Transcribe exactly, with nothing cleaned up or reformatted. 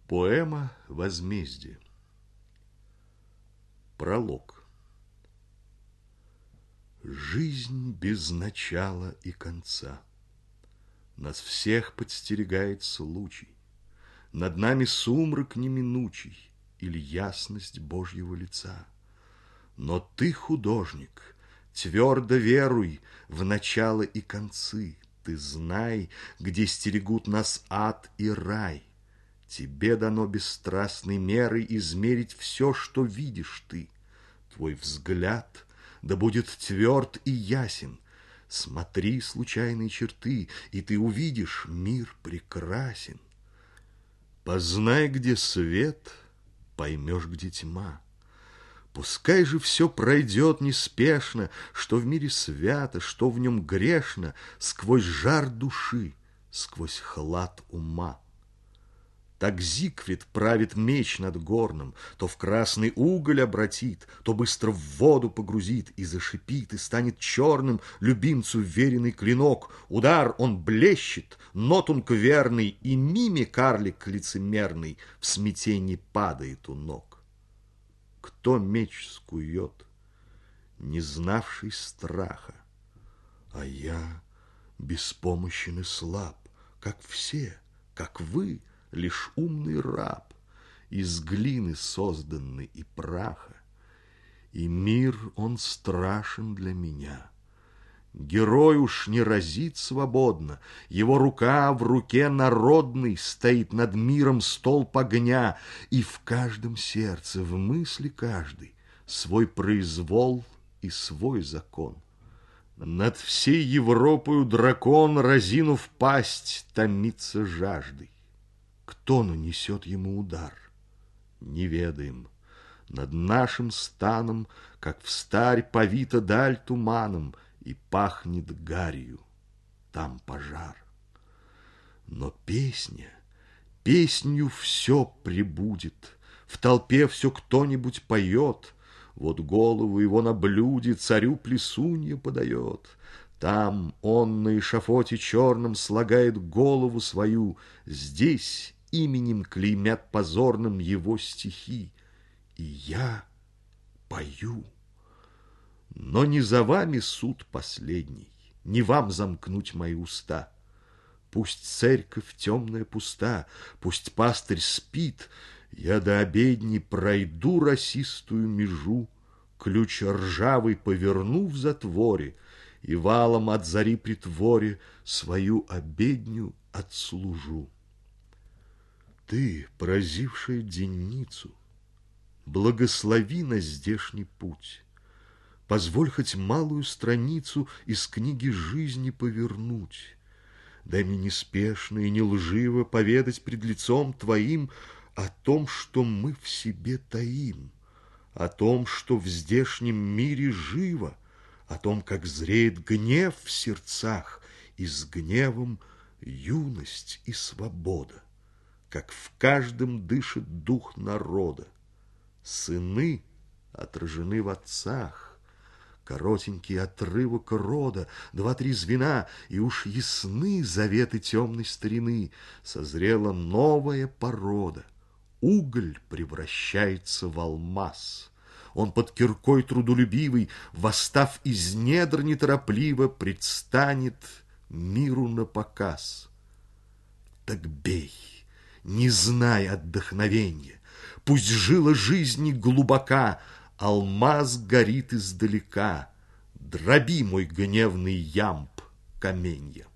Поэма «Возмездие». Пролог. Жизнь без начала и конца. Нас всех подстерегает случай. Над нами сумрак неминучий или ясность Божьего лица. Но ты, художник, твердо веруй в начало и концы. Ты знай, где стерегут нас ад и рай. Тебе дано бесстрастной мерой измерить все, что видишь ты. Твой взгляд да будет тверд и ясен. Смотри случайные черты, и ты увидишь, мир прекрасен. Познай, где свет, поймешь, где тьма. Пускай же все пройдет неспешно, что в мире свято, что в нем грешно, сквозь жар души, сквозь хлад ума. Так Зигфрид правит меч над горном, то в красный уголь обратит, то быстро в воду погрузит и зашипит, и станет черным любимцу веренный клинок. Удар он блещет, нотунг верный, и миме карлик лицемерный в смятении падает у ног. Кто меч скует, не знавший страха, а я беспомощен и слаб, как все, как вы, лишь умный раб, из глины созданный и праха. И мир он страшен для меня. Герой уж не разит свободно, его рука в руке народной стоит над миром столб огня, и в каждом сердце, в мысли каждой свой произвол и свой закон. Над всей Европою дракон, разинув пасть, томится жаждой. Кто нанесет ему удар? Не ведаем. Над нашим станом, как встарь, повита даль туманом, и пахнет гарью. Там пожар. Но песня, песнью все прибудет. В толпе все кто-нибудь поет. Вот голову его на блюде царю плесунья подает. Там он на эшафоте черном слагает голову свою. Здесь именем клеймят позорным его стихи. И я пою. Но не за вами суд последний, не вам замкнуть мои уста. Пусть церковь темная пуста, пусть пастырь спит, я до обедни пройду росистую межу, ключ ржавый поверну в затворе и валом от зари притворе свою обедню отслужу. Ты, поразившая денницу, благослови на здешний путь. Позволь хоть малую страницу из книги жизни повернуть. Дай мне неспешно и не лживо поведать пред лицом твоим о том, что мы в себе таим, о том, что в здешнем мире живо, о том, как зреет гнев в сердцах, и с гневом юность и свобода, как в каждом дышит дух народа. Сыны отражены в отцах, коротенький отрывок рода, два-три звена, и уж ясны заветы темной старины. Созрела новая порода. Уголь превращается в алмаз. Он под киркой трудолюбивый, восстав из недр неторопливо, предстанет миру на показ. Так бей, не знай отдохновенья, пусть жила жизни глубока, алмаз горит издалека, дроби мой гневный ямб каменья.